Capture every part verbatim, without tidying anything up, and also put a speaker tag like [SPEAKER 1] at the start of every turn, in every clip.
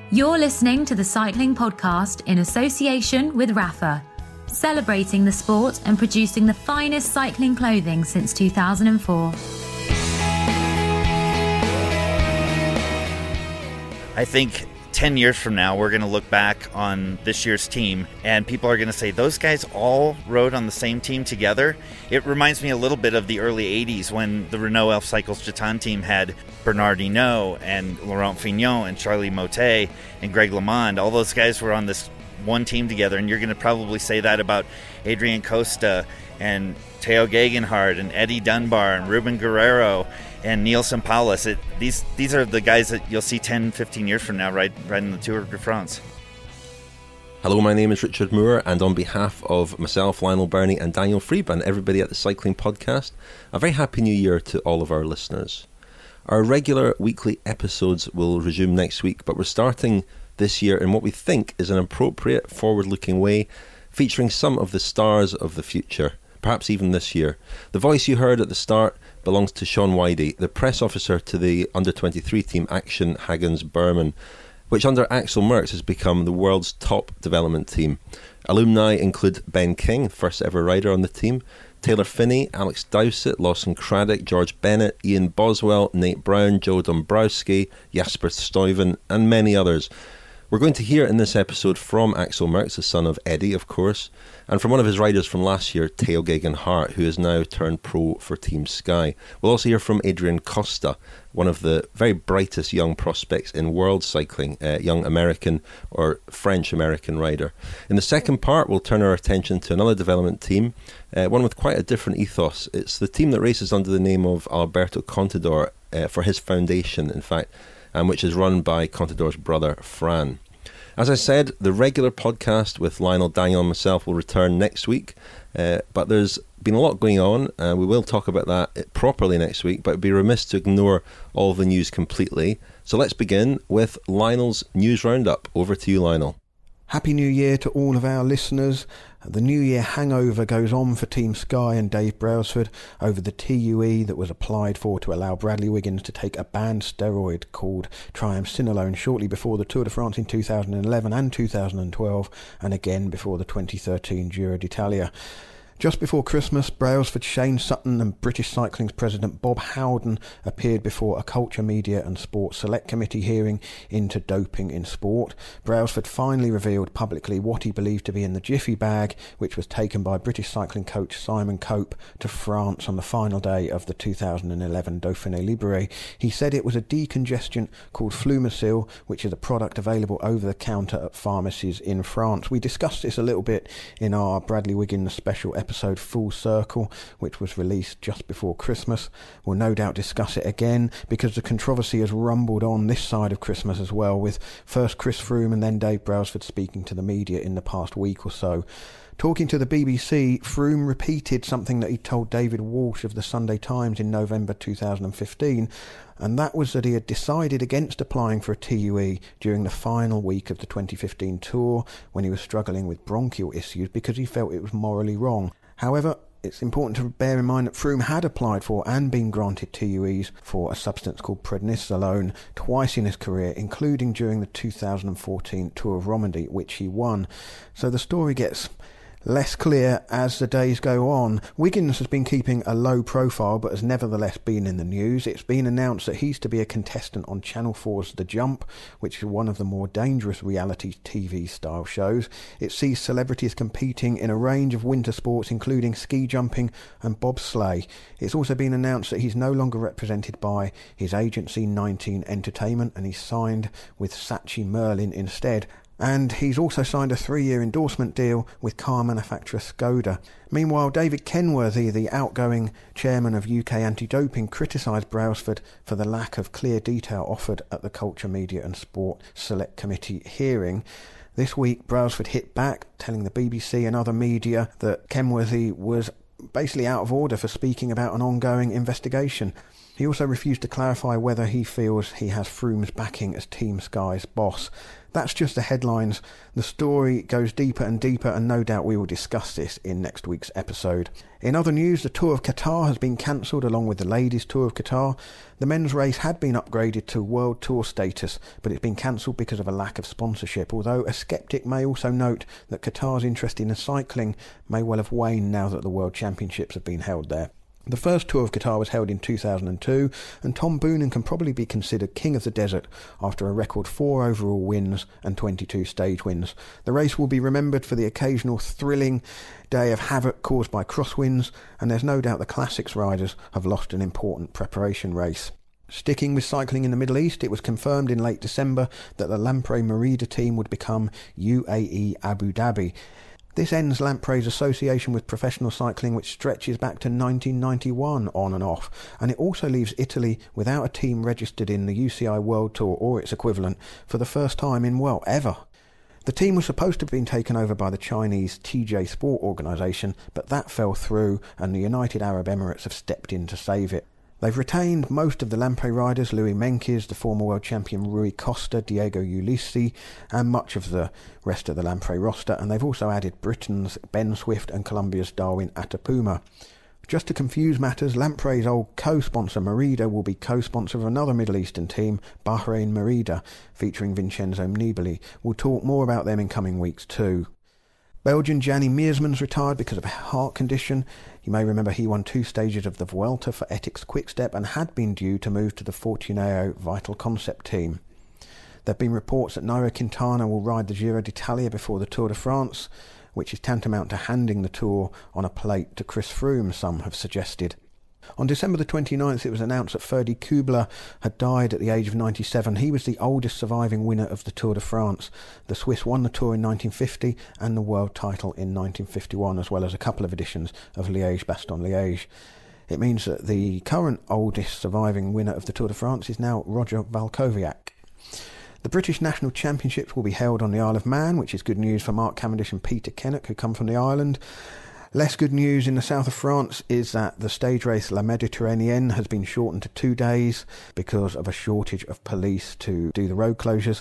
[SPEAKER 1] You're listening to the Cycling Podcast in association with Rapha, celebrating the sport and producing the finest cycling clothing since two thousand four.
[SPEAKER 2] I think ten years from now, we're going to look back on this year's team and people are going to say, those guys all rode on the same team together. It reminds me a little bit of the early eighties when the Renault Elf Cycles Chatin team had Bernard Hinault and Laurent Fignon and Charlie Motet and Greg LeMond. All those guys were on this one team together, and you're going to probably say that about Adrian Costa and Teo Gegenhardt and Eddie Dunbar and Ruben Guerrero and Neil Sampoulos. It, these these are the guys that you'll see ten, fifteen years from now right, right in the Tour de France.
[SPEAKER 3] Hello, my name is Richard Moore, and on behalf of myself, Lionel Birnie and Daniel Friebe and everybody at the Cycling Podcast, a very happy new year to all of our listeners. Our regular weekly episodes will resume next week, but we're starting this year in what we think is an appropriate, forward-looking way, featuring some of the stars of the future, perhaps even this year. The voice you heard at the start belongs to Sean Whidey, the press officer to the under twenty-three team Action Hagens Berman, which under Axel Merckx has become the world's top development team. Alumni include Ben King, first ever rider on the team, Taylor Phinney, Alex Dowsett, Lawson Craddock, George Bennett, Ian Boswell, Nate Brown, Joe Dombrowski, Jasper Stuyven, and many others. We're going to hear in this episode from Axel Merckx, the son of Eddie, of course, and from one of his riders from last year, Teo Gegenhardt, who has now turned pro for Team Sky. We'll also hear from Adrian Costa, one of the very brightest young prospects in world cycling, a young American or French-American rider. In the second part, we'll turn our attention to another development team, uh, one with quite a different ethos. It's the team that races under the name of Alberto Contador uh, for his foundation, in fact, and which is run by Contador's brother, Fran. As I said, the regular podcast with Lionel, Daniel and myself will return next week, uh, but there's been a lot going on, and uh, we will talk about that properly next week, but it'd be remiss to ignore all the news completely. So let's begin with Lionel's News Roundup. Over to you, Lionel.
[SPEAKER 4] Happy New Year to all of our listeners. The New Year hangover goes on for Team Sky and Dave Brailsford over the T U E that was applied for to allow Bradley Wiggins to take a banned steroid called triamcinolone shortly before the Tour de France in two thousand eleven and two thousand twelve, and again before the twenty thirteen Giro d'Italia. Just before Christmas, Brailsford, Shane Sutton and British Cycling's president Bob Howden appeared before a Culture, Media and Sport Select Committee hearing into doping in sport. Brailsford finally revealed publicly what he believed to be in the jiffy bag, which was taken by British cycling coach Simon Cope to France on the final day of the two thousand eleven Dauphiné Libéré. He said it was a decongestant called Flumicil, which is a product available over the counter at pharmacies in France. We discussed this a little bit in our Bradley Wiggins special episode episode Full Circle, which was released just before Christmas. We'll no doubt discuss it again because the controversy has rumbled on this side of Christmas as well, with first Chris Froome and then Dave Brailsford speaking to the media in the past week or so. Talking to the B B C, Froome repeated something that he told David Walsh of the Sunday Times in November two thousand fifteen, and that was that he had decided against applying for a T U E during the final week of the twenty fifteen Tour when he was struggling with bronchial issues because he felt it was morally wrong. However, it's important to bear in mind that Froome had applied for and been granted T U Es for a substance called prednisolone twice in his career, including during the two thousand fourteen Tour of Romandy, which he won. So the story gets less clear as the days go on. Wiggins has been keeping a low profile but has nevertheless been in the news. It's been announced that he's to be a contestant on Channel four's The Jump, which is one of the more dangerous reality T V style shows. It sees celebrities competing in a range of winter sports including ski jumping and bobsleigh. It's also been announced that he's no longer represented by his agency nineteen Entertainment and he's signed with Saatchi Merlin instead. And he's also signed a three-year endorsement deal with car manufacturer Skoda. Meanwhile, David Kenworthy, the outgoing chairman of U K Anti-Doping, criticised Brailsford for the lack of clear detail offered at the Culture, Media and Sport Select Committee hearing. This week, Brailsford hit back, telling the B B C and other media that Kenworthy was basically out of order for speaking about an ongoing investigation. He also refused to clarify whether he feels he has Froome's backing as Team Sky's boss. That's just the headlines. The story goes deeper and deeper, and no doubt we will discuss this in next week's episode. In other news, the Tour of Qatar has been cancelled along with the Ladies Tour of Qatar. The men's race had been upgraded to World Tour status, but it's been cancelled because of a lack of sponsorship, although a sceptic may also note that Qatar's interest in cycling may well have waned now that the World Championships have been held there. The first Tour of Qatar was held in two thousand two, and Tom Boonen can probably be considered king of the desert after a record four overall wins and twenty-two stage wins. The race will be remembered for the occasional thrilling day of havoc caused by crosswinds, and there's no doubt the Classics riders have lost an important preparation race. Sticking with cycling in the Middle East, it was confirmed in late December that the Lampre Merida team would become U A E Abu Dhabi. This ends Lampre's association with professional cycling, which stretches back to nineteen ninety-one on and off, and it also leaves Italy without a team registered in the U C I World Tour or its equivalent for the first time in, well, ever. The team was supposed to have been taken over by the Chinese T J Sport organisation, but that fell through, and the United Arab Emirates have stepped in to save it. They've retained most of the Lampre riders, Louis Meintjes, the former world champion Rui Costa, Diego Ulissi, and much of the rest of the Lampre roster, and they've also added Britain's Ben Swift and Colombia's Darwin Atapuma. Just to confuse matters, Lampre's old co-sponsor Merida will be co-sponsor of another Middle Eastern team, Bahrain Merida, featuring Vincenzo Nibali. We'll talk more about them in coming weeks too. Belgian Gianni Meersman's retired because of a heart condition. You may remember he won two stages of the Vuelta for Etixx Quickstep and had been due to move to the Fortuneo Vital Concept team. There have been reports that Nairo Quintana will ride the Giro d'Italia before the Tour de France, which is tantamount to handing the Tour on a plate to Chris Froome, some have suggested. On December the twenty-ninth, it was announced that Ferdy Kubler had died at the age of ninety-seven. He was the oldest surviving winner of the Tour de France. The Swiss won the Tour in nineteen fifty and the world title in nineteen fifty-one, as well as a couple of editions of Liège-Bastogne-Liège. It means that the current oldest surviving winner of the Tour de France is now Roger Valkowiak. The British National Championships will be held on the Isle of Man, which is good news for Mark Cavendish and Peter Kennock, who come from the island. Less good news in the south of France is that the stage race La Méditerranéenne has been shortened to two days because of a shortage of police to do the road closures.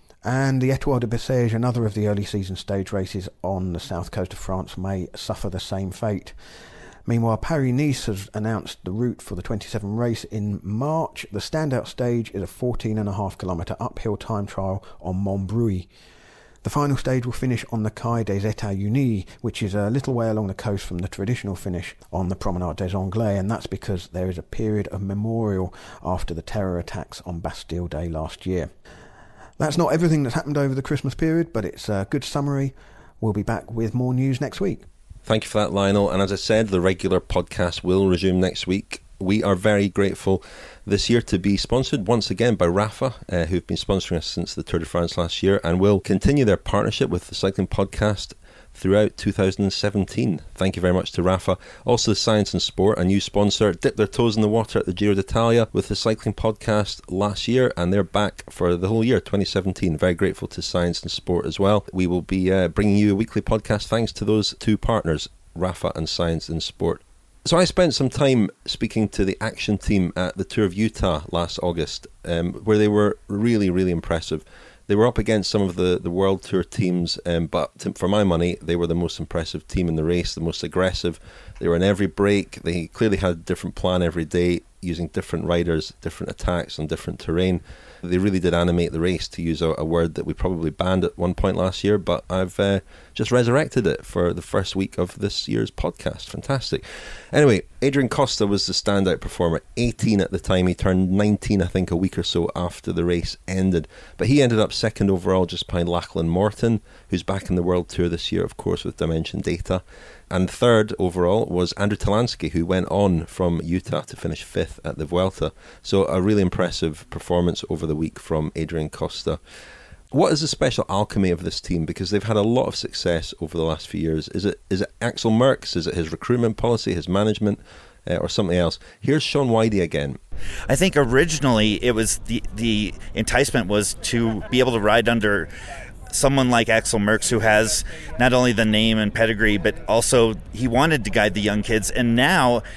[SPEAKER 4] And the Étoile de Bessèges, another of the early season stage races on the south coast of France, may suffer the same fate. Meanwhile, Paris-Nice has announced the route for the twenty-seven race in March. The standout stage is a fourteen and a half kilometre uphill time trial on Montbrouilly. The final stage will finish on the Quai des États-Unis, which is a little way along the coast from the traditional finish on the Promenade des Anglais, and that's because there is a period of memorial after the terror attacks on Bastille Day last year. That's not everything that's happened over the Christmas period, but it's a good summary. We'll be back with more news next week.
[SPEAKER 3] Thank you for that, Lionel. And as I said, the regular podcast will resume next week. We are very grateful this year to be sponsored once again by Rapha, uh, who've been sponsoring us since the Tour de France last year, and will continue their partnership with the Cycling Podcast throughout two thousand seventeen. Thank you very much to Rapha. Also Science and Sport, a new sponsor, dipped their toes in the water at the Giro d'Italia with the Cycling Podcast last year, and they're back for the whole year, twenty seventeen. Very grateful to Science and Sport as well. We will be uh, bringing you a weekly podcast thanks to those two partners, Rapha and Science and Sport. So I spent some time speaking to the action team at the Tour of Utah last August, um, where they were really, really impressive. They were up against some of the, the World Tour teams, um, but to, for my money, they were the most impressive team in the race, the most aggressive. They were in every break. They clearly had a different plan every day, using different riders, different attacks on different terrain. They really did animate the race, to use a, a word that we probably banned at one point last year, but I've uh, just resurrected it for the first week of this year's podcast. Fantastic. Anyway, Adrian Costa was the standout performer, eighteen at the time. He turned nineteen, I think, a week or so after the race ended. But he ended up second overall, just behind Lachlan Morton, who's back in the World Tour this year, of course, with Dimension Data. And third overall was Andrew Talansky, who went on from Utah to finish fifth at the Vuelta. So a really impressive performance over the week from Adrian Costa. What is the special alchemy of this team? Because they've had a lot of success over the last few years. Is it is it Axel Merckx? Is it his recruitment policy, his management, uh, or something else? Here's Sean Whitey again.
[SPEAKER 2] I think originally it was the the enticement was to be able to ride under someone like Axel Merckx, who has not only the name and pedigree, but also he wanted to guide the young kids. And now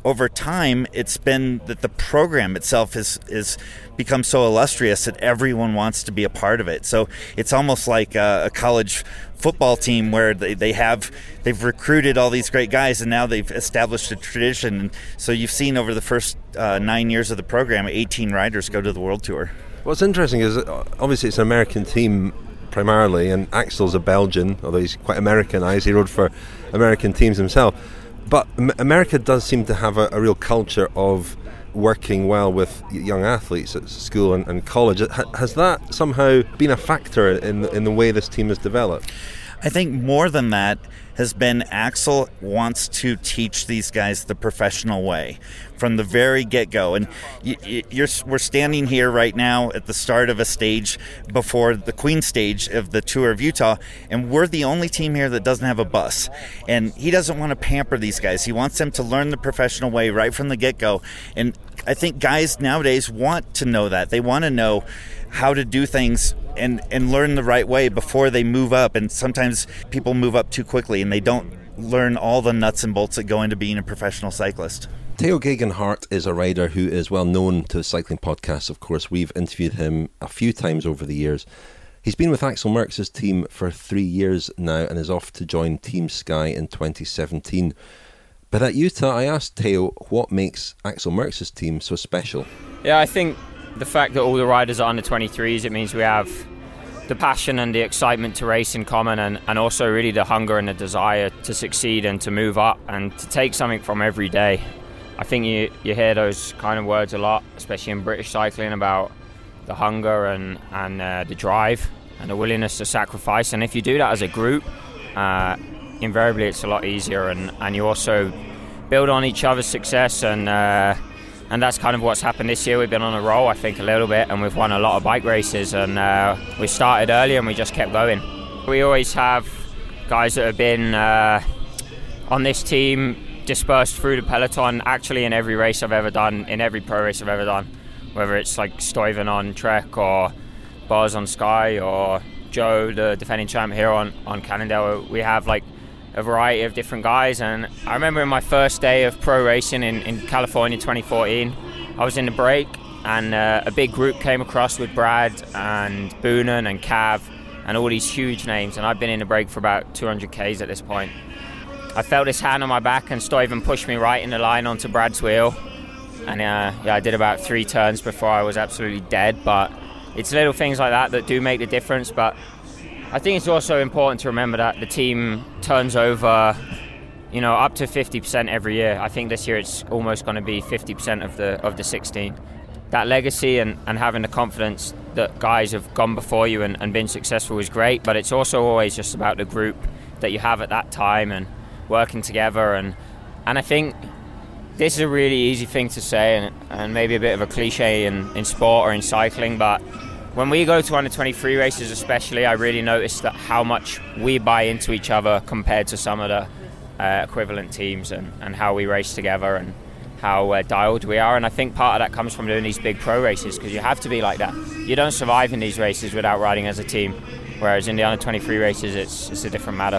[SPEAKER 2] over time, it's been that the program itself is is become so illustrious that everyone wants to be a part of it. So it's almost like a, a college football team where they, they have they've recruited all these great guys, and now they've established a tradition. And so you've seen over the first uh, nine years of the program, eighteen riders go to the World Tour.
[SPEAKER 3] What's interesting is obviously it's an American team primarily, and Axel's a Belgian, although he's quite Americanized. He rode for American teams himself. But America does seem to have a, a real culture of working well with young athletes at school and, and college. Has that somehow been a factor in in the way this team has developed?
[SPEAKER 2] I think more than that has been Axel wants to teach these guys the professional way from the very get-go. And you, you're, we're standing here right now at the start of a stage before the Queen stage of the Tour of Utah, and we're the only team here that doesn't have a bus. And he doesn't want to pamper these guys. He wants them to learn the professional way right from the get-go. And I think guys nowadays want to know that. They want to know how to do things and, and learn the right way before they move up. And sometimes people move up too quickly and they don't learn all the nuts and bolts that go into being a professional cyclist.
[SPEAKER 3] Theo Geoghegan-Hart is a rider who is well known to cycling podcasts. Of course, we've interviewed him a few times over the years. He's been with Axel Merckx' team for three years now and is off to join Team Sky in twenty seventeen. But at Utah, I asked Theo what makes Axel Merckx' team so special.
[SPEAKER 5] Yeah, I think the fact that all the riders are under twenty-threes, it means we have the passion and the excitement to race in common, and, and also really the hunger and the desire to succeed and to move up and to take something from every day. I think you, you hear those kind of words a lot, especially in British cycling, about the hunger and, and uh, the drive and the willingness to sacrifice. And if you do that as a group, uh, invariably it's a lot easier, and, and you also build on each other's success, and uh, and that's kind of what's happened this year. We've been on a roll, I think, a little bit, and we've won a lot of bike races, and uh, we started early and we just kept going. We always have guys that have been uh, on this team dispersed through the peloton, actually in every race I've ever done, in every pro race I've ever done, whether it's like Stuyven on Trek or Boz on Sky or Joe, the defending champ, here on, on Cannondale. We have like a variety of different guys, and I remember in my first day of pro racing in, in California twenty fourteen, I was in the break and uh, a big group came across with Brad and Boonen and Cav and all these huge names, and I've been in the break for about two hundred kays at this point. I felt his hand on my back and Stuyven pushed me right in the line onto Brad's wheel, and uh, yeah, I did about three turns before I was absolutely dead. But it's little things like that that do make the difference. But I think it's also important to remember that the team turns over, you know, up to fifty percent every year. I think this year it's almost going to be fifty percent of the of the sixteen. That legacy and, and having the confidence that guys have gone before you and, and been successful is great, but it's also always just about the group that you have at that time and working together. And and I think this is a really easy thing to say, and, and maybe a bit of a cliche in, in sport or in cycling, but when we go to under twenty-three races especially, I really notice that how much we buy into each other compared to some of the uh, equivalent teams, and, and how we race together and how uh, dialed we are. And I think part of that comes from doing these big pro races, because you have to be like that. You don't survive in these races without riding as a team, whereas in the under twenty-three races it's, it's a different matter.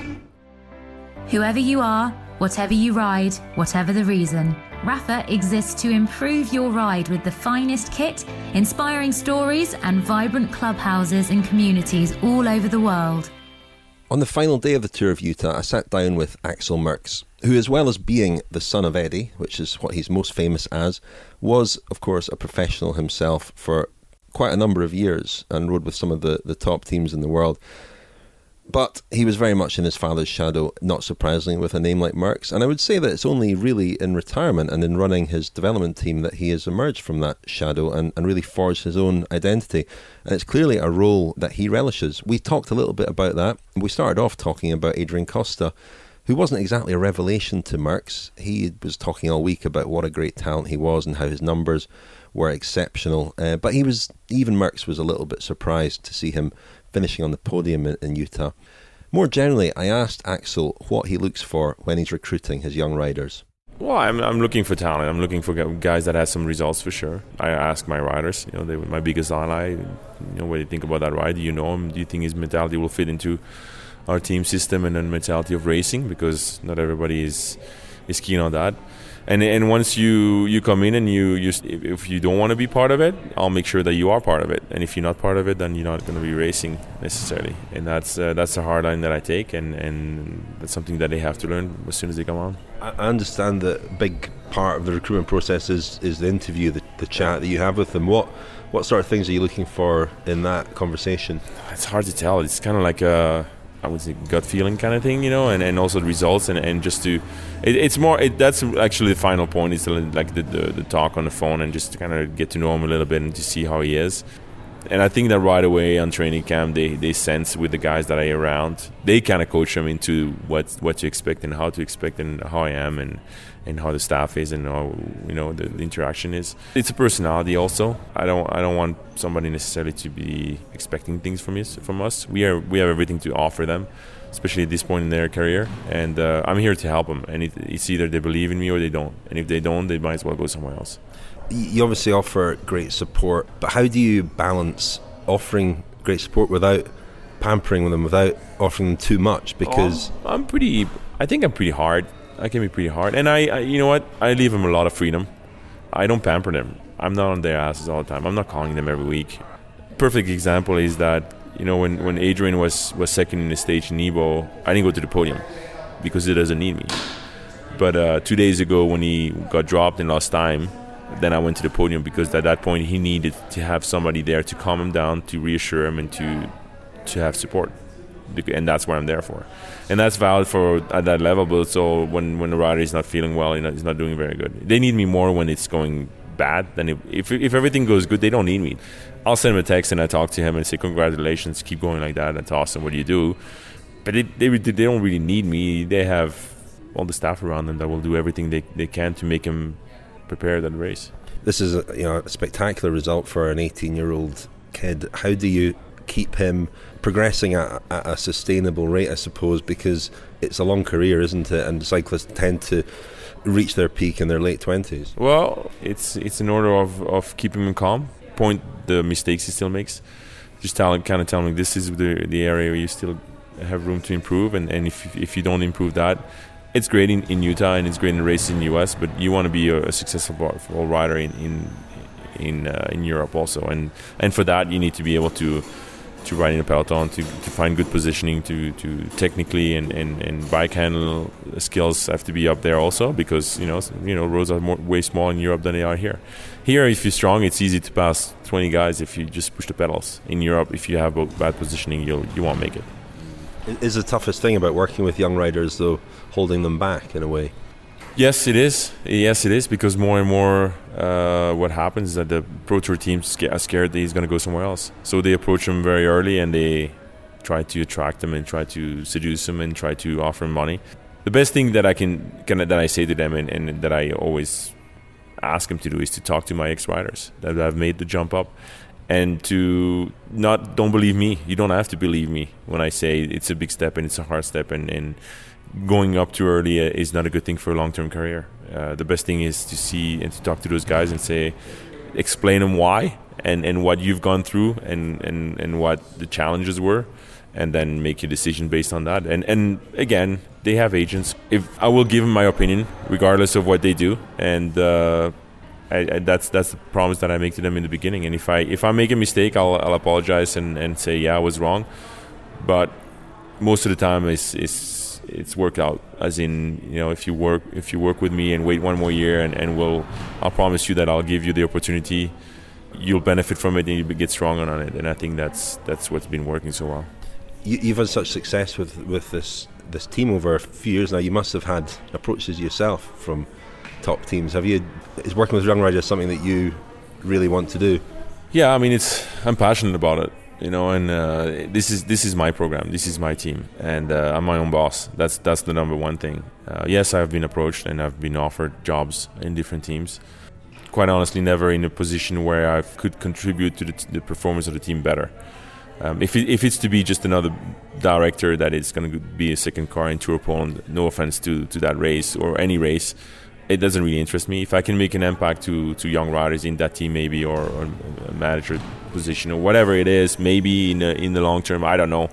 [SPEAKER 1] Whoever you are, whatever you ride, whatever the reason, Rapha exists to improve your ride with the finest kit, inspiring stories and vibrant clubhouses and communities all over the world.
[SPEAKER 3] On the final day of the Tour of Utah, I sat down with Axel Merckx, who, as well as being the son of Eddie, which is what he's most famous as, was, of course, a professional himself for quite a number of years and rode with some of the, the top teams in the world. But he was very much in his father's shadow, not surprisingly, with a name like Merckx. And I would say that it's only really in retirement and in running his development team that he has emerged from that shadow and, and really forged his own identity. And it's clearly a role that he relishes. We talked a little bit about that. We started off talking about Adrian Costa, who wasn't exactly a revelation to Merckx. He was talking all week about what a great talent he was and how his numbers were exceptional. Uh, but he was, even Merckx was a little bit surprised to see him finishing on the podium in, in Utah. More generally, I asked Axel what he looks for when he's recruiting his young riders.
[SPEAKER 6] Well, I'm I'm looking for talent. I'm looking for guys that have some results for sure. I ask my riders, you know, they were my biggest ally. You know, what do you think about that rider? Do you know him? Do you think his mentality will fit into our team system and then mentality of racing? Because not everybody is is keen on that. And and once you, you come in and you, you if you don't want to be part of it, I'll make sure that you are part of it. And if you're not part of it, then you're not going to be racing necessarily. And that's uh, that's the hard line that I take, and, and that's something that they have to learn as soon as they come on.
[SPEAKER 3] I understand that a big part of the recruitment process is, is the interview, the, the chat that you have with them. What what sort of things are you looking for in that conversation?
[SPEAKER 6] It's hard to tell. It's kind of like a, I would say, gut feeling kind of thing, you know, and, and also the results, and, and just to, it, it's more, it, that's actually the final point, is to, like the, the, the talk on the phone, and just to kind of get to know him a little bit and to see how he is. And I think that right away on training camp, they, they sense with the guys that I around, they kind of coach them into what what to expect and how to expect, and how I am, and, and how the staff is, and how, you know, the, the interaction is. It's a personality also. I don't I don't want somebody necessarily to be expecting things from us. From us, we are we have everything to offer them, especially at this point in their career. And uh, I'm here to help them. And it, it's either they believe in me or they don't. And if they don't, they might as well go somewhere else.
[SPEAKER 3] You obviously offer great support, but how do you balance offering great support without pampering them, without offering them too much? Because
[SPEAKER 6] oh, I'm pretty, I think I'm pretty hard. I can be pretty hard. And I, I, you know what, I leave them a lot of freedom. I don't pamper them. I'm not on their asses all the time. I'm not calling them every week. Perfect example is that, you know, when, when Adrian was, was second in the stage in Nebo, I didn't go to the podium because he doesn't need me. But uh, two days ago when he got dropped and lost time, then I went to the podium, because at that point he needed to have somebody there to calm him down, to reassure him, and to to have support. And that's what I'm there for. And that's valid for at that level, but so when, when the rider is not feeling well, you know, he's not doing very good. They need me more when it's going bad than if, if if everything goes good, they don't need me. I'll send him a text and I talk to him and say, congratulations, keep going like that, that's awesome, what do you do? But it, they they don't really need me. They have all the staff around them that will do everything they, they can to make him prepare that race.
[SPEAKER 3] This is a, you know, a spectacular result for an eighteen-year-old kid. How do you keep him progressing at, at a sustainable rate, I suppose, because it's a long career, isn't it? And cyclists tend to reach their peak in their late twenties.
[SPEAKER 6] Well, it's it's an order of, of keeping him calm, point the mistakes he still makes, just tell him, kind of tell him this is the the area where you still have room to improve, and, and if if you don't improve that, it's great in, in Utah and it's great in races in the U S, but you want to be a, a successful rider in in in, uh, in Europe also, and and for that you need to be able to to ride in a peloton, to, to find good positioning, to, to technically and, and, and bike handle skills have to be up there also, because you know you know roads are more, way small in Europe than they are here. Here, if you're strong, it's easy to pass twenty guys if you just push the pedals. In Europe, if you have bad positioning, you'll you won't make it.
[SPEAKER 3] Is the toughest thing about working with young riders, though, holding them back in a way?
[SPEAKER 6] Yes, it is. Yes, it is, because more and more uh, what happens is that the Pro Tour teams are scared that he's going to go somewhere else. So they approach him very early and they try to attract him and try to seduce him and try to offer him money. The best thing that I can, can that I say to them and, and that I always ask them to do is to talk to my ex-riders that have made the jump up, and to not don't believe me. You don't have to believe me when I say it's a big step and it's a hard step, and, and going up too early is not a good thing for a long-term career. Uh, the best thing is to see and to talk to those guys and say, explain them why and, and what you've gone through and, and, and what the challenges were, and then make your decision based on that. And and again, they have agents. If I will give them my opinion regardless of what they do, and uh, I, I, that's that's the promise that I make to them in the beginning. And if I if I make a mistake, I'll I'll apologize and, and say yeah, I was wrong. But most of the time, it's it's it's worked out. As in, you know, if you work if you work with me and wait one more year, and, and we'll I'll promise you that I'll give you the opportunity. You'll benefit from it and you get stronger on it. And I think that's that's what's been working so well.
[SPEAKER 3] You, you've had such success with with this this team over a few years now. You must have had approaches yourself from top teams. Have you? Is working with young riders something that you really want to do?
[SPEAKER 6] Yeah, I mean, it's I'm passionate about it, you know, and uh, this is this is my program, this is my team, and uh, I'm my own boss. That's that's the number one thing. Uh, yes, I've been approached and I've been offered jobs in different teams. Quite honestly, never in a position where I could contribute to the, t- the performance of the team better. Um, if it, if it's to be just another director that is going to be a second car in Tour Poland, no offense to, to that race or any race, it doesn't really interest me. If I can make an impact to, to young riders in that team maybe, or, or a manager position or whatever it is, maybe in the, in the long term, I don't know.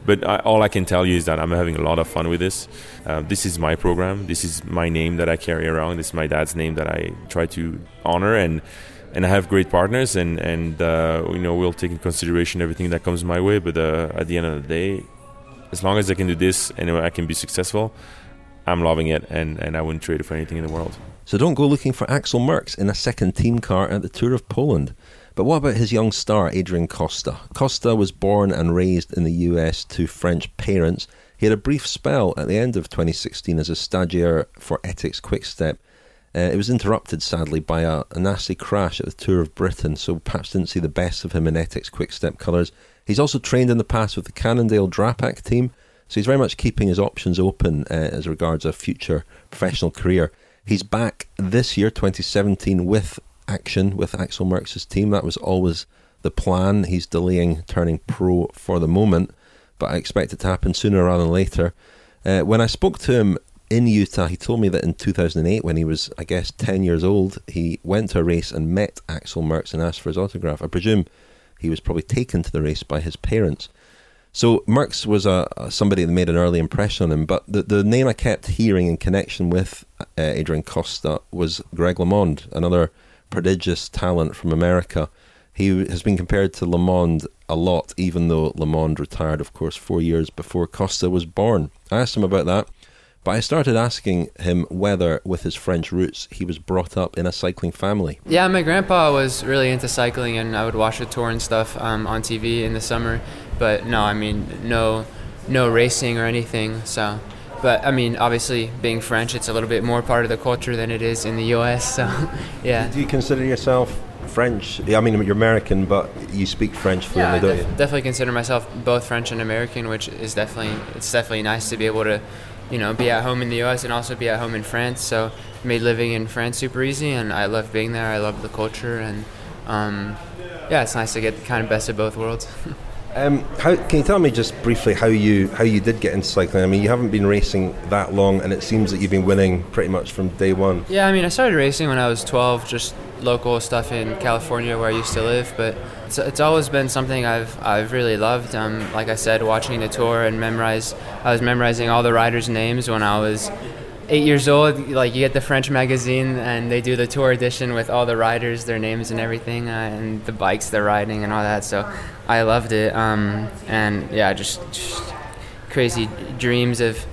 [SPEAKER 6] But I, all I can tell you is that I'm having a lot of fun with this. Uh, this is my program. This is my name that I carry around. This is my dad's name that I try to honor, and and I have great partners, and and uh, you know, we'll take in consideration everything that comes my way. But uh, at the end of the day, as long as I can do this and I can be successful, I'm loving it, and, and I wouldn't trade it for anything in the world.
[SPEAKER 3] So don't go looking for Axel Merckx in a second team car at the Tour of Poland. But what about his young star, Adrian Costa? Costa was born and raised in the U S to French parents. He had a brief spell at the end of twenty sixteen as a stagiaire for Etixx Quick-Step. Uh, it was interrupted, sadly, by a, a nasty crash at the Tour of Britain, so perhaps didn't see the best of him in Etixx Quick-Step colours. He's also trained in the past with the Cannondale Drapac team, so he's very much keeping his options open uh, as regards a future professional career. He's back this year, twenty seventeen, with action with Axel Merckx's team. That was always the plan. He's delaying turning pro for the moment, but I expect it to happen sooner rather than later. Uh, when I spoke to him in Utah, he told me that in two thousand eight, when he was, I guess, ten years old, he went to a race and met Axel Merckx and asked for his autograph. I presume he was probably taken to the race by his parents. So Merckx was a, a somebody that made an early impression on him, but the, the name I kept hearing in connection with uh, Adrian Costa was Greg LeMond, another prodigious talent from America. He has been compared to LeMond a lot, even though LeMond retired, of course, four years before Costa was born. I asked him about that, but I started asking him whether, with his French roots, he was brought up in a cycling family.
[SPEAKER 7] Yeah, my grandpa was really into cycling, and I would watch the Tour and stuff um, on T V in the summer. But no, I mean, no, no racing or anything. So, but I mean, obviously, being French, it's a little bit more part of the culture than it is in the U S. So, yeah.
[SPEAKER 3] Do you consider yourself French? I mean, you're American, but you speak French fluently,
[SPEAKER 7] yeah,
[SPEAKER 3] don't
[SPEAKER 7] def-
[SPEAKER 3] you?
[SPEAKER 7] Definitely consider myself both French and American, which is definitely it's definitely nice to be able to, you know, be at home in the U S and also be at home in France. So, it made living in France super easy, and I love being there. I love the culture, and um, yeah, it's nice to get kind of best of both worlds.
[SPEAKER 3] Um, how, can you tell me just briefly how you how you did get into cycling? I mean, you haven't been racing that long, and it seems that you've been winning pretty much from day one.
[SPEAKER 7] Yeah, I mean, I started racing when I was twelve, just local stuff in California where I used to live, but it's, it's always been something I've I've really loved. Um, like I said, watching the Tour and memorize, I was memorizing all the riders' names when I was eight years old. Like, you get the French magazine and they do the Tour edition with all the riders, their names and everything, uh, and the bikes they're riding and all that. So I loved it. Um, and yeah, just, just crazy dreams of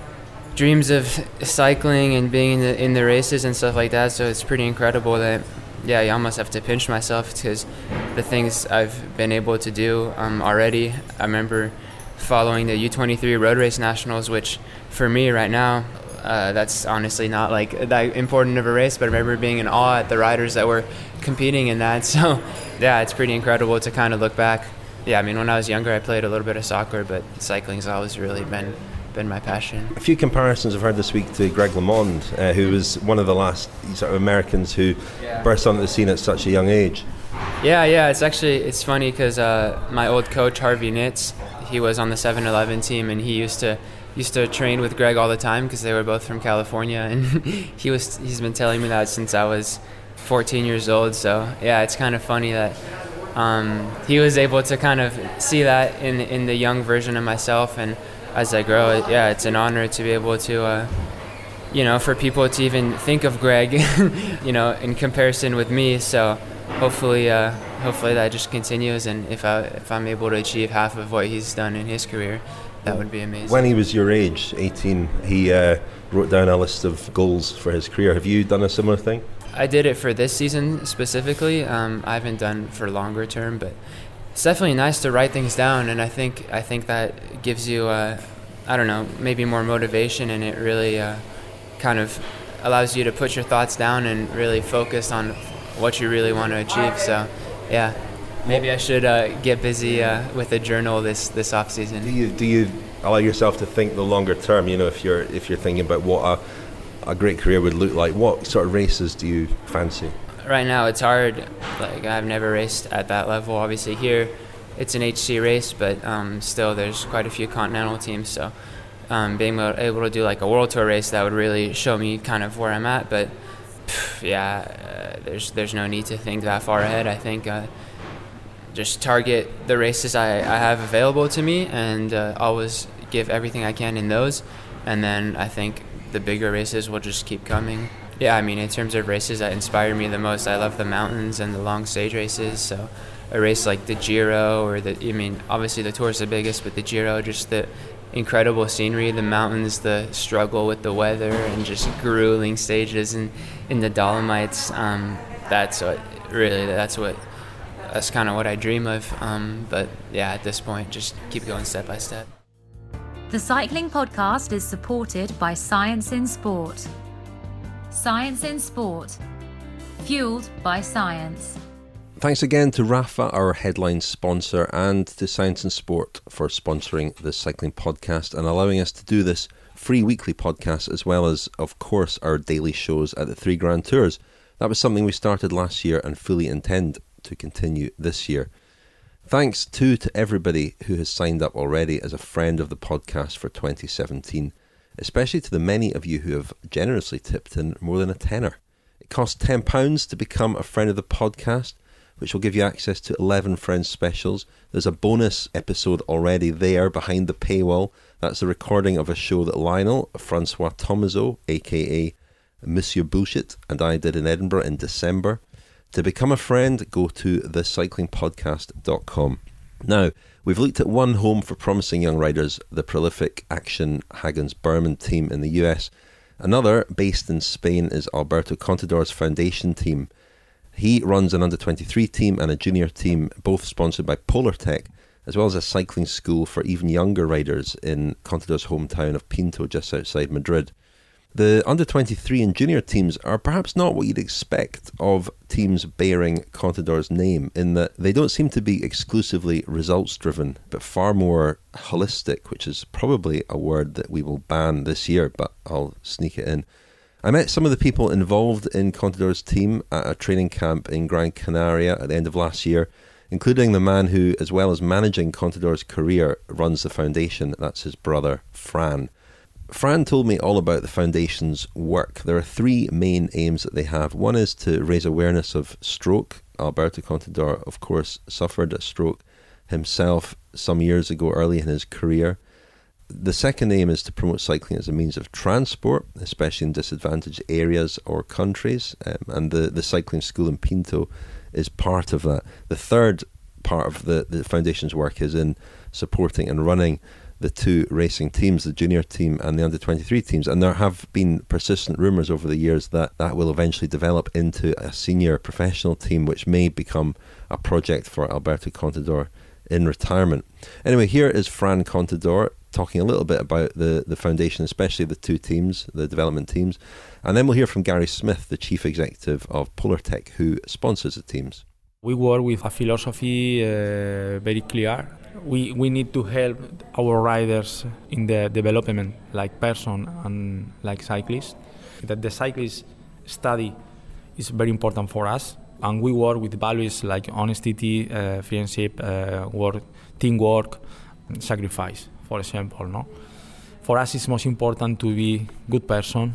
[SPEAKER 7] dreams of cycling and being in the in the races and stuff like that. So it's pretty incredible that, yeah, you almost have to pinch myself because the things I've been able to do um, already. I remember following the U twenty-three Road Race Nationals, which for me right now, Uh, that's honestly not like that important of a race, but I remember being in awe at the riders that were competing in that. So yeah, it's pretty incredible to kind of look back. Yeah, I mean, when I was younger, I played a little bit of soccer, but cycling's always really been been my passion.
[SPEAKER 3] A few comparisons I've heard this week to Greg LeMond, uh, who was one of the last sort of Americans who yeah. burst onto the scene at such a young age.
[SPEAKER 7] Yeah, yeah, it's actually, it's funny because uh, my old coach, Harvey Nitz, he was on the seven eleven team, and he used to used to train with Greg all the time because they were both from California, and he was he's been telling me that since I was fourteen years old. So yeah, it's kind of funny that um, he was able to kind of see that in in the young version of myself, and as I grow, yeah, it's an honor to be able to uh, you know, for people to even think of Greg you know, in comparison with me. So hopefully uh, hopefully that just continues, and if I if I'm able to achieve half of what he's done in his career, that would be amazing.
[SPEAKER 3] When he was your age, eighteen, he uh, wrote down a list of goals for his career. Have you done a similar thing?
[SPEAKER 7] I did it for this season specifically. Um, I haven't done for longer term, but it's definitely nice to write things down, and I think I think that gives you, uh, I don't know, maybe more motivation, and it really uh, kind of allows you to put your thoughts down and really focus on what you really want to achieve. So, yeah. Maybe I should uh, get busy uh, with a journal this this off season.
[SPEAKER 3] Do you do you allow yourself to think the longer term? You know, if you're if you're thinking about what a a great career would look like, what sort of races do you fancy?
[SPEAKER 7] Right now, it's hard. Like, I've never raced at that level. Obviously, here it's an H C race, but um, still, there's quite a few continental teams. So, um, being able to do like a World Tour race, that would really show me kind of where I'm at. But pff, yeah, uh, there's there's no need to think that far ahead. I think. Uh, just target the races I, I have available to me and uh, always give everything I can in those. And then I think the bigger races will just keep coming. Yeah, I mean, in terms of races that inspire me the most, I love the mountains and the long stage races. So a race like the Giro or the, I mean, obviously the Tour is the biggest, but the Giro, just the incredible scenery, the mountains, the struggle with the weather, and just grueling stages in, in the Dolomites. Um, that's what really, that's what, that's kind of what I dream of. Um, but yeah, at this point, just keep going step by step.
[SPEAKER 1] The Cycling Podcast is supported by Science in Sport. Science in Sport, fueled by science.
[SPEAKER 3] Thanks again to Rapha, our headline sponsor, and to Science in Sport for sponsoring the Cycling Podcast and allowing us to do this free weekly podcast, as well as, of course, our daily shows at the Three Grand Tours. That was something we started last year and fully intend to continue this year. Thanks too to everybody who has signed up already as a friend of the podcast for twenty seventeen, especially to the many of you who have generously tipped in more than a tenner. It costs ten pounds to become a friend of the podcast, which will give you access to eleven Friends specials. There's a bonus episode already there behind the paywall. That's a recording of a show that Lionel, Francois Thomazeau, aka Monsieur Bullshit, and I did in Edinburgh in December. To become a friend, go to the cycling podcast dot com. Now, we've looked at one home for promising young riders, the prolific Action Hagens Berman team in the U S. Another, based in Spain, is Alberto Contador's foundation team. He runs an under twenty-three team and a junior team, both sponsored by Polartec, as well as a cycling school for even younger riders in Contador's hometown of Pinto, just outside Madrid. The under twenty-three and junior teams are perhaps not what you'd expect of teams bearing Contador's name, in that they don't seem to be exclusively results-driven, but far more holistic, which is probably a word that we will ban this year, but I'll sneak it in. I met some of the people involved in Contador's team at a training camp in Gran Canaria at the end of last year, including the man who, as well as managing Contador's career, runs the foundation. That's his brother, Fran. Fran told me all about the foundation's work. There are three main aims that they have. One is to raise awareness of stroke. Alberto Contador, of course, suffered a stroke himself some years ago, early in his career. The second aim is to promote cycling as a means of transport, especially in disadvantaged areas or countries, um, and the, the cycling school in Pinto is part of that. The third part of the, the foundation's work is in supporting and running the two racing teams, the junior team and the under twenty-three teams, and there have been persistent rumours over the years that that will eventually develop into a senior professional team, which may become a project for Alberto Contador in retirement. Anyway, here is Fran Contador talking a little bit about the, the foundation, especially the two teams, the development teams, and then we'll hear from Gary Smith, the chief executive of Polartec, who sponsors the teams.
[SPEAKER 8] We work with a philosophy uh, very clear. We we need to help our riders in the development, like person and like cyclists. That the cyclist study is very important for us, and we work with values like honesty, uh, friendship, uh, work, teamwork, sacrifice. For example, no. For us, it's most important to be good person,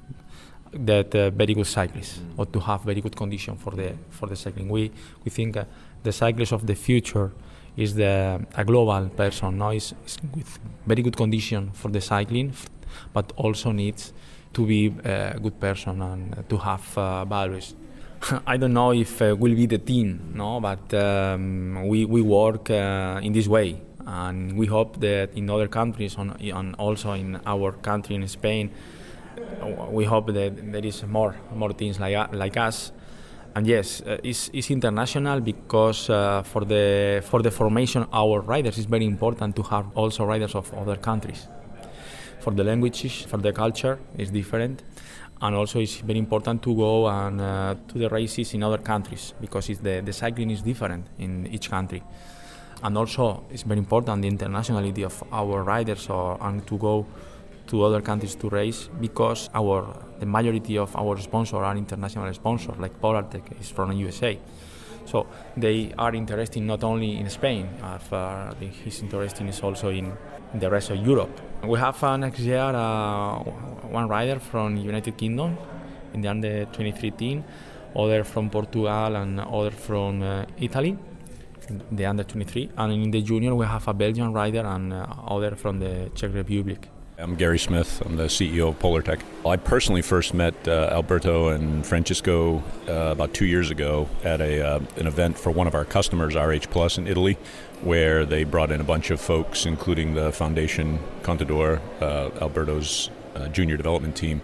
[SPEAKER 8] that uh, very good cyclist, or to have very good condition for the for the cycling. We we think uh, the cyclist of the future is the a global person, no, is, is with very good condition for the cycling, but also needs to be a good person and to have uh, values. I don't know if uh, we'll be the team, no, but um, we we work uh, in this way, and we hope that in other countries, on, and also in our country in Spain, we hope that there is more more teams like like us. And yes, uh, it's, it's international because uh, for the for the formation of our riders, it's very important to have also riders of other countries. For the languages, for the culture, it's different, and also it's very important to go and uh, to the races in other countries because it's the the cycling is different in each country, and also it's very important the internationality of our riders, or and to go to other countries to race because our the majority of our sponsors are international sponsors, like Polartec is from the U S A. So they are interested not only in Spain, uh, his interest is also in, in the rest of Europe. We have uh, next year uh, one rider from United Kingdom in the under twenty-three team, other from Portugal and other from uh, Italy. the under twenty-three, and in the junior we have a Belgian rider and uh, other from the Czech Republic.
[SPEAKER 9] I'm Gary Smith. I'm the C E O of Polartec. I personally first met uh, Alberto and Francisco uh, about two years ago at a uh, an event for one of our customers, R H Plus in Italy, where they brought in a bunch of folks, including the Foundation Contador, uh, Alberto's uh, junior development team,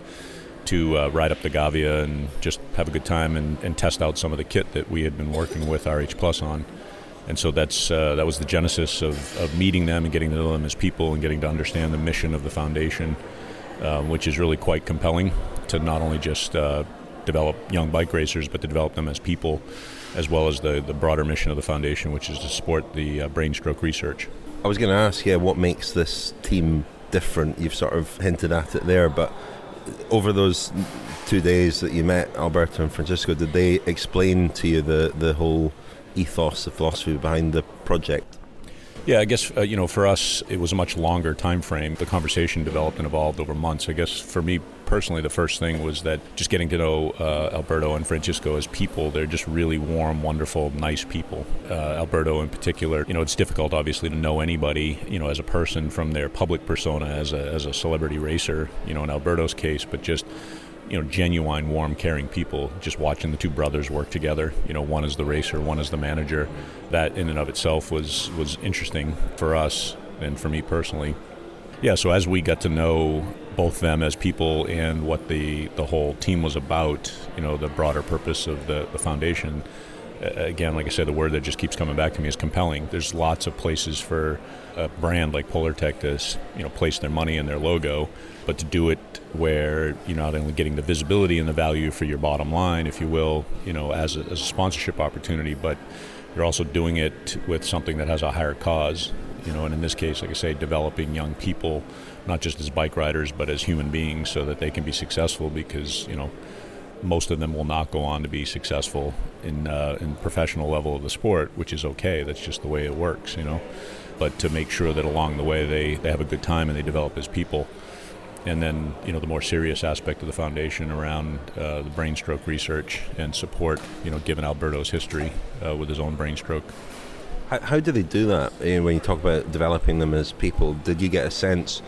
[SPEAKER 9] to uh, ride up the Gavia and just have a good time and, and test out some of the kit that we had been working with R H Plus on. And so that's uh, that was the genesis of, of meeting them and getting to know them as people and getting to understand the mission of the foundation, uh, which is really quite compelling to not only just uh, develop young bike racers, but to develop them as people, as well as the, the broader mission of the foundation, which is to support the uh, brain stroke research.
[SPEAKER 3] I was going to ask, yeah, what makes this team different? You've sort of hinted at it there, but over those two days that you met Alberto and Francisco, did they explain to you the, the whole ethos, the philosophy behind the project?
[SPEAKER 9] Yeah, I guess, uh, you know, for us, it was a much longer time frame. The conversation developed and evolved over months. I guess for me personally, the first thing was that just getting to know uh, Alberto and Francisco as people. They're just really warm, wonderful, nice people. Uh, Alberto in particular, you know, it's difficult obviously to know anybody, you know, as a person from their public persona as a, as a celebrity racer, you know, in Alberto's case, but just, you know, genuine, warm, caring people. Just watching the two brothers work together, you know, one is the racer, one is the manager. That in and of itself was was interesting for us and for me personally. Yeah, so as we got to know both them as people and what the, the whole team was about, you know, the broader purpose of the, the foundation, again, like I said, the word that just keeps coming back to me is compelling. There's lots of places for a brand like Polartec to, you know, place their money and their logo, but to do it where you're not only getting the visibility and the value for your bottom line, if you will, you know, as a, as a sponsorship opportunity, but you're also doing it with something that has a higher cause, you know, and in this case, like I say, developing young people, not just as bike riders, but as human beings so that they can be successful, because, you know, most of them will not go on to be successful in uh, in professional level of the sport, which is okay. That's just the way it works, you know. But to make sure that along the way they, they have a good time and they develop as people. And then, you know, the more serious aspect of the foundation around uh, the brain stroke research and support, you know, given Alberto's history uh, with his own brain stroke.
[SPEAKER 3] How, how do they do that? Uh, when you talk about developing them as people, did you get a sense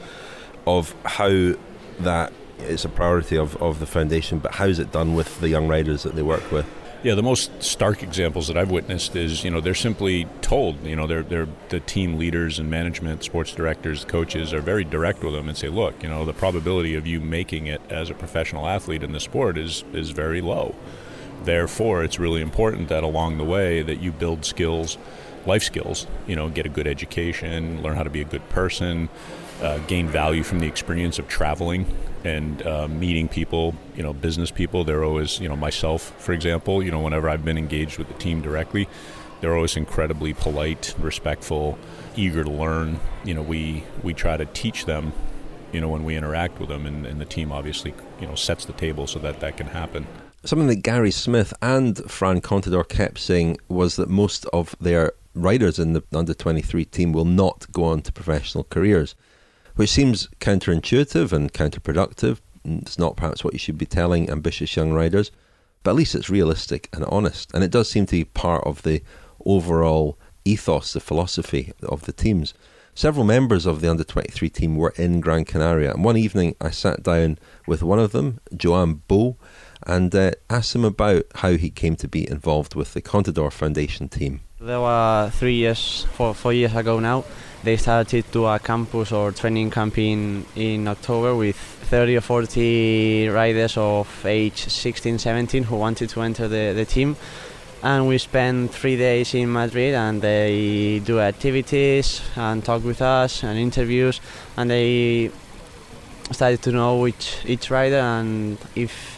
[SPEAKER 3] of how that is a priority of, of the foundation, but how is it done with the young riders that they work with?
[SPEAKER 9] Yeah, the most stark examples that I've witnessed is, you know, they're simply told, you know, they're, they're the team leaders and management, sports directors, coaches are very direct with them and say, look, you know, the probability of you making it as a professional athlete in the sport is, is very low. Therefore, it's really important that along the way that you build skills, life skills, you know, get a good education, learn how to be a good person, uh, gain value from the experience of traveling and uh, meeting people, you know, business people. They're always, you know, myself, for example, you know, whenever I've been engaged with the team directly, they're always incredibly polite, respectful, eager to learn. You know, we, we try to teach them, you know, when we interact with them, and, and the team obviously, you know, sets the table so that that can happen.
[SPEAKER 3] Something that Gary Smith and Fran Contador kept saying was that most of their riders in the under twenty-three team will not go on to professional careers, which seems counterintuitive and counterproductive. It's not perhaps what you should be telling ambitious young riders, but at least it's realistic and honest. And it does seem to be part of the overall ethos, the philosophy of the teams. Several members of the under twenty-three team were in Gran Canaria, and one evening I sat down with one of them, Joan Bo, and uh, asked him about how he came to be involved with the Contador Foundation team.
[SPEAKER 10] There were three years, four, four years ago now. They started to a campus or training camp in, in October with thirty or forty riders of age sixteen, seventeen who wanted to enter the, the team. And we spent three days in Madrid, and they do activities and talk with us and interviews, and they started to know each, each rider and if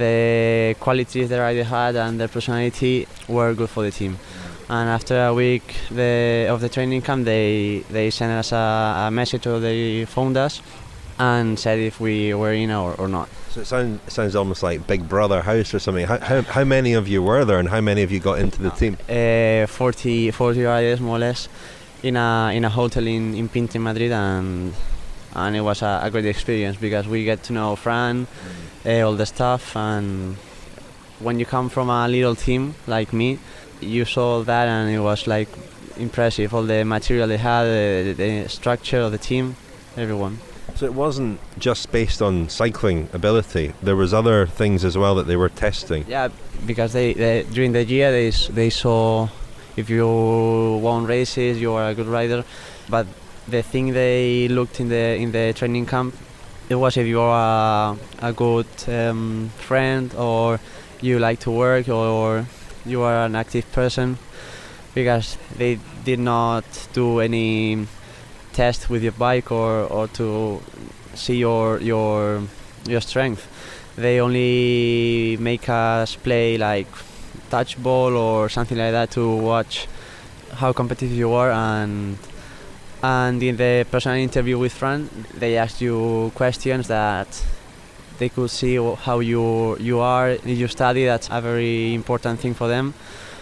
[SPEAKER 10] the qualities the rider had and their personality were good for the team. And after a week the, of the training camp, they, they sent us a, a message, or they phoned us and said if we were in or, or not.
[SPEAKER 3] So it sounds, it sounds almost like Big Brother house or something. How, how, how many of you were there, and how many of you got into the team?
[SPEAKER 10] Uh, forty, forty riders more or less in a in a hotel in, in Pinto, Madrid, and and it was a, a great experience because we get to know Fran, uh, all the staff, and when you come from a little team like me, you saw that and it was like impressive. All the material they had, the, the structure of the team, everyone.
[SPEAKER 3] So it wasn't just based on cycling ability. There was other things as well that they were testing.
[SPEAKER 10] Yeah, because they, they during the year they they saw if you won races, you are a good rider. But the thing they looked in the in the training camp, it was if you are a, a good um, friend, or you like to work, or you are an active person. Because they did not do any test with your bike or, or to see your your your strength. They only make us play like touch ball or something like that to watch how competitive you are. And and in the personal interview with Fran, they asked you questions that they could see how you you are. Did you study? That's a very important thing for them.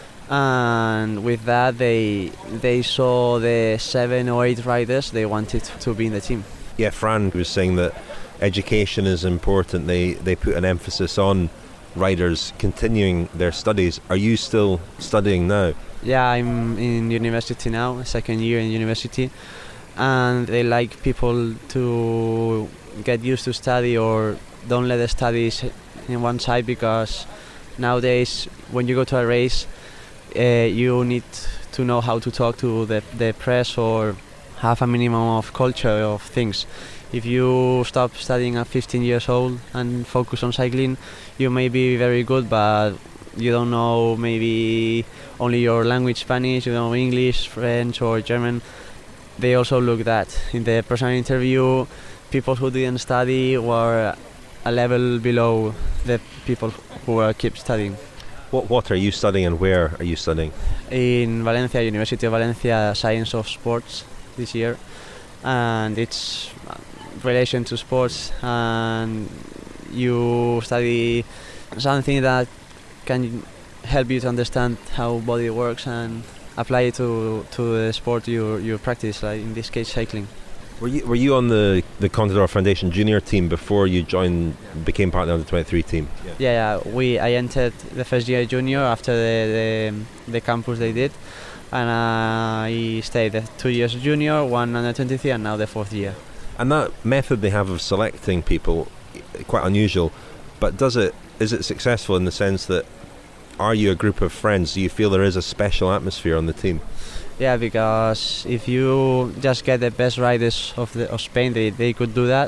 [SPEAKER 10] And with that they they saw the seven or eight riders they wanted to be in the team.
[SPEAKER 3] Yeah, Fran was saying that education is important. They they put an emphasis on riders continuing their studies. Are you still studying now?
[SPEAKER 10] Yeah, I'm in university now, second year in university, and they like people to get used to study or don't let the studies in one side, because nowadays when you go to a race, Uh, you need to know how to talk to the, the press or have a minimum of culture of things. If you stop studying at fifteen years old and focus on cycling, you may be very good, but you don't know maybe only your language, Spanish, you know, English, French or German. They also look that. In the personal interview, people who didn't study were a level below the people who were keep studying.
[SPEAKER 3] What what are you studying and where are you studying?
[SPEAKER 10] In Valencia, University of Valencia, Science of Sports this year, and it's relation to sports, and you study something that can help you to understand how body works and apply it to to the sport you you practice, like in this case cycling.
[SPEAKER 3] Were you were you on the, the Contador Foundation junior team before you joined, became part of the under twenty-three team?
[SPEAKER 10] Yeah, yeah, yeah. We I entered the first year junior after the the, the campus they did, and I stayed the two years junior, one under twenty-three, and now the fourth year.
[SPEAKER 3] And that method they have of selecting people, quite unusual, but does it is it successful in the sense that, are you a group of friends? Do you feel there is a special atmosphere on the team?
[SPEAKER 10] Yeah, because if you just get the best riders of the of Spain, they, they could do that,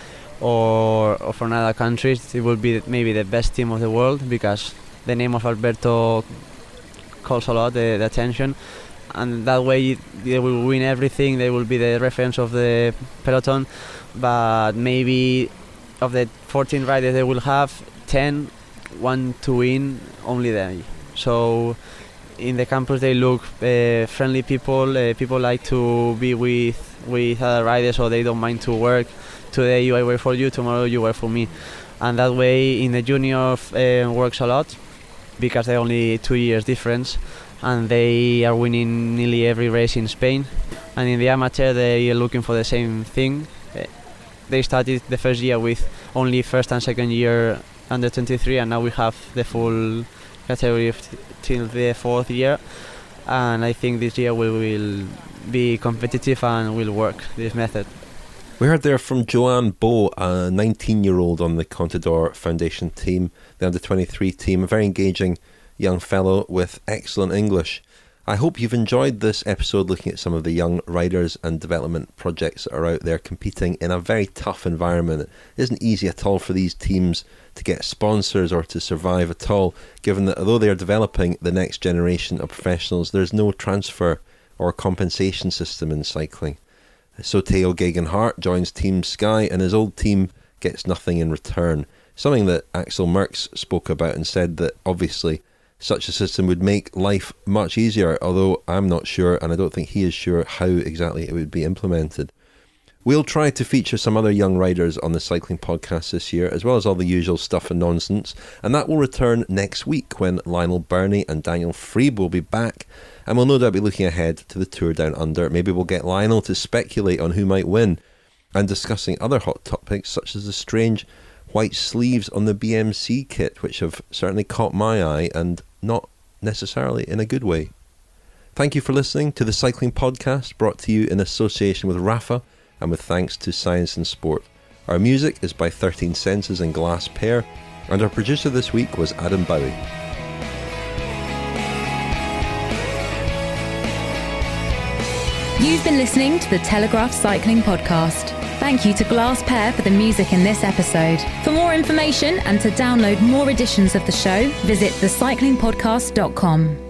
[SPEAKER 10] or, or from other countries, it would be maybe the best team of the world, because the name of Alberto calls a lot the, the attention, and that way they will win everything. They will be the reference of the peloton, but maybe of the fourteen riders they will have, ten want to win only them. So in the campus they look uh, friendly people, uh, people like to be with with other riders, so they don't mind to work. Today I work for you, tomorrow you work for me, and that way in the junior uh, works a lot, because they're only two years difference, and they are winning nearly every race in Spain. And in the amateur they are looking for the same thing. Uh, they started the first year with only first and second year under twenty-three, and now we have the full category till the fourth year, and I think this year we will be competitive and will work this method.
[SPEAKER 3] We heard there from Joanne Bowe, a nineteen year old on the Contador Foundation team, the under twenty-three team, a very engaging young fellow with excellent English. I hope you've enjoyed this episode looking at some of the young riders and development projects that are out there competing in a very tough environment. It isn't easy at all for these teams to get sponsors or to survive at all, given that although they are developing the next generation of professionals, there's no transfer or compensation system in cycling. So Theo Geoghegan-Hart joins Team Sky, and his old team gets nothing in return. Something that Axel Merckx spoke about and said that obviously such a system would make life much easier, although I'm not sure, and I don't think he is sure, how exactly it would be implemented. We'll try to feature some other young riders on the Cycling Podcast this year, as well as all the usual stuff and nonsense, and that will return next week when Lionel Birnie and Daniel Friebe will be back, and we'll no doubt be looking ahead to the Tour Down Under. Maybe we'll get Lionel to speculate on who might win, and discussing other hot topics such as the strange white sleeves on the B M C kit, which have certainly caught my eye and not necessarily in a good way. Thank you for listening to the Cycling Podcast, brought to you in association with Rapha and with thanks to Science and Sport. Our music is by thirteen Senses and Glass Pear, and our producer this week was Adam Bowie.
[SPEAKER 1] You've been listening to the Telegraph Cycling Podcast. Thank you to Glass Pear for the music in this episode. For more information and to download more editions of the show, visit the cycling podcast dot com.